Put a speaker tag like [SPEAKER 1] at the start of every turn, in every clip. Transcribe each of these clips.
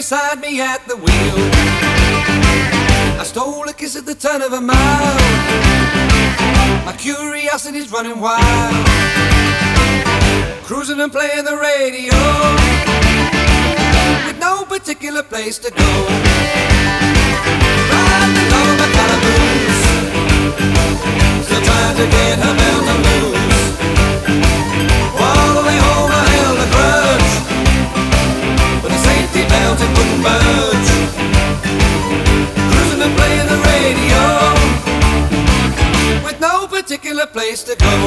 [SPEAKER 1] beside me at the wheel. I stole a kiss at the turn of a mile. My curiosity's running wild. Cruising and playing the radio with no particular place to go. Riding along my calaboose, still trying to get her belt to loose. All the way home I held a grudge, but the safety belt it wouldn't budge. Cruising and playing the radio with no particular place to go.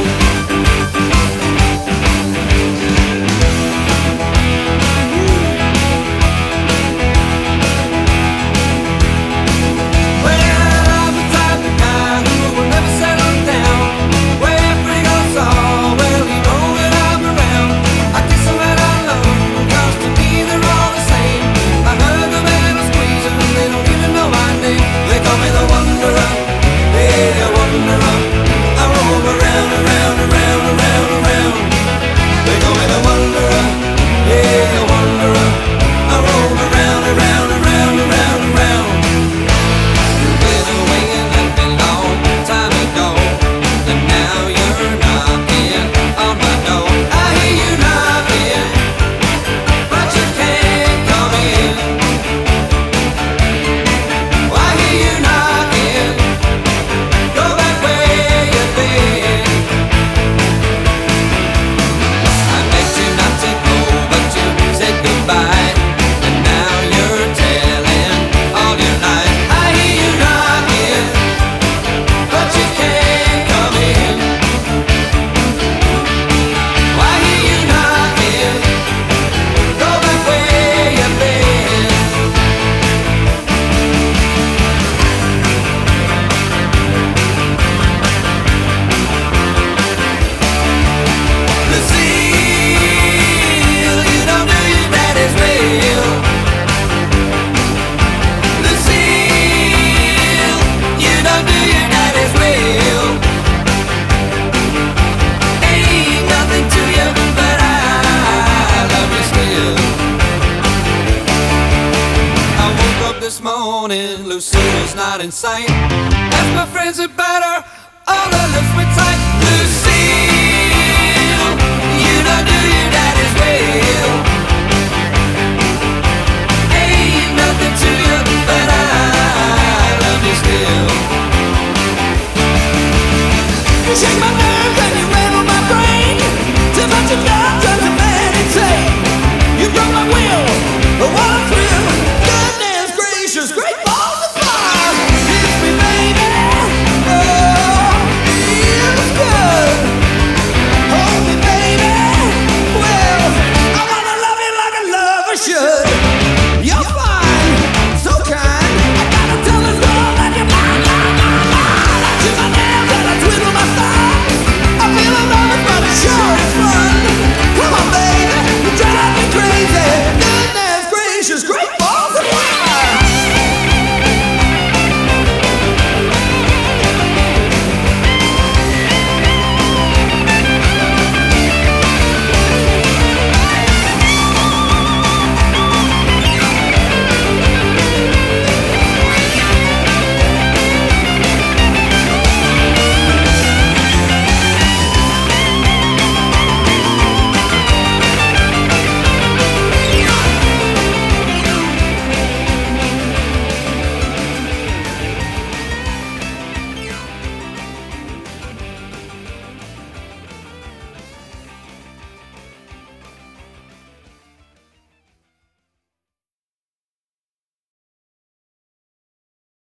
[SPEAKER 1] This morning, Lucille's not in sight. Ask my friends about her, all her lips were tight. Lucille.